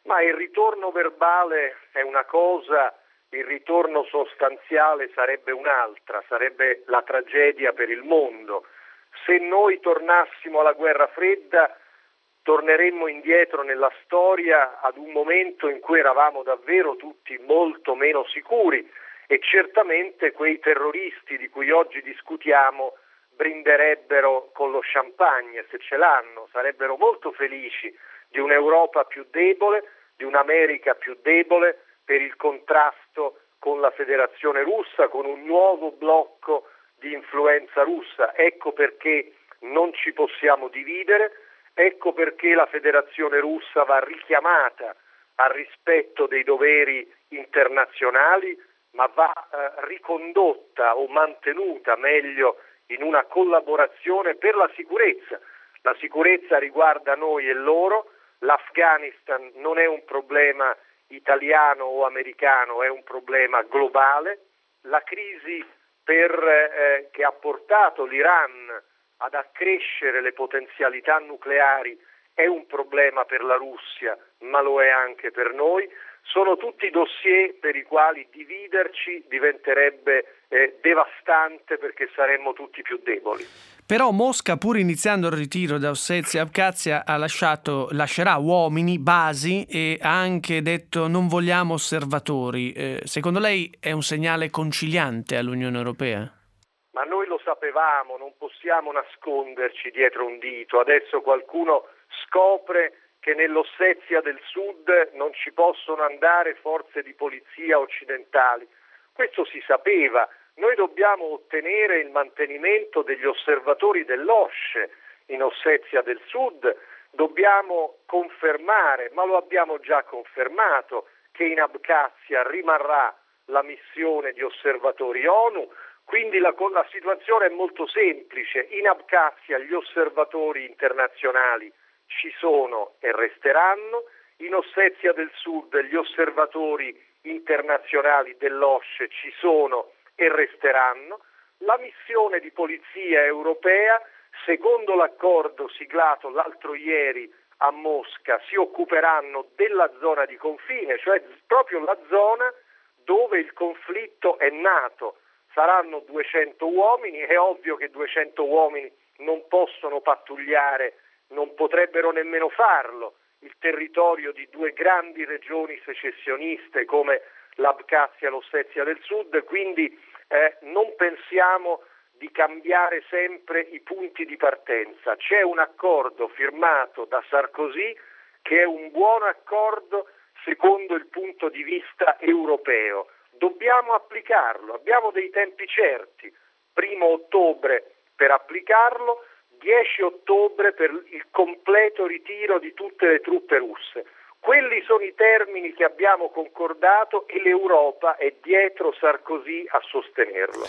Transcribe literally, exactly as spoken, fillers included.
Ma il ritorno verbale è una cosa, il ritorno sostanziale sarebbe un'altra, sarebbe la tragedia per il mondo. Se noi tornassimo alla guerra fredda, torneremmo indietro nella storia ad un momento in cui eravamo davvero tutti molto meno sicuri e certamente quei terroristi di cui oggi discutiamo brinderebbero con lo champagne, se ce l'hanno, sarebbero molto felici di un'Europa più debole, di un'America più debole per il contrasto con la Federazione Russa, con un nuovo blocco di influenza russa. Ecco perché non ci possiamo dividere, ecco perché la Federazione Russa va richiamata al rispetto dei doveri internazionali, ma va eh, ricondotta o mantenuta meglio in una collaborazione per la sicurezza. La sicurezza riguarda noi e loro, l'Afghanistan non è un problema italiano o americano, è un problema globale. La crisi per, eh, che ha portato l'Iran ad accrescere le potenzialità nucleari è un problema per la Russia, ma lo è anche per noi. Sono tutti dossier per i quali dividerci diventerebbe eh, devastante perché saremmo tutti più deboli. Però Mosca, pur iniziando il ritiro da Ossezia e Abkhazia, ha lasciato, lascerà uomini, basi e ha anche detto non vogliamo osservatori. Eh, secondo lei è un segnale conciliante all'Unione Europea? Ma noi lo sapevamo, non possiamo nasconderci dietro un dito. Adesso qualcuno scopre che nell'Ossezia del Sud non ci possono andare forze di polizia occidentali. Questo si sapeva. Noi dobbiamo ottenere il mantenimento degli osservatori dell'O S C E in Ossezia del Sud, dobbiamo confermare, ma lo abbiamo già confermato, che in Abkhazia rimarrà la missione di osservatori ONU, quindi la, la situazione è molto semplice. In Abkhazia gli osservatori internazionali ci sono e resteranno, in Ossezia del Sud gli osservatori internazionali dell'O S C E ci sono e resteranno. La missione di polizia europea, secondo l'accordo siglato l'altro ieri a Mosca, si occuperanno della zona di confine, cioè proprio la zona dove il conflitto è nato. Saranno duecento uomini, è ovvio che duecento uomini non possono pattugliare, non potrebbero nemmeno farlo, il territorio di due grandi regioni secessioniste come l'Abkhazia e l'Ossezia del Sud, quindi eh, non pensiamo di cambiare sempre i punti di partenza. C'è un accordo firmato da Sarkozy che è un buon accordo secondo il punto di vista europeo. Dobbiamo applicarlo, abbiamo dei tempi certi, primo ottobre per applicarlo, dieci ottobre per il completo ritiro di tutte le truppe russe. Quelli sono i termini che abbiamo concordato e l'Europa è dietro Sarkozy a sostenerlo.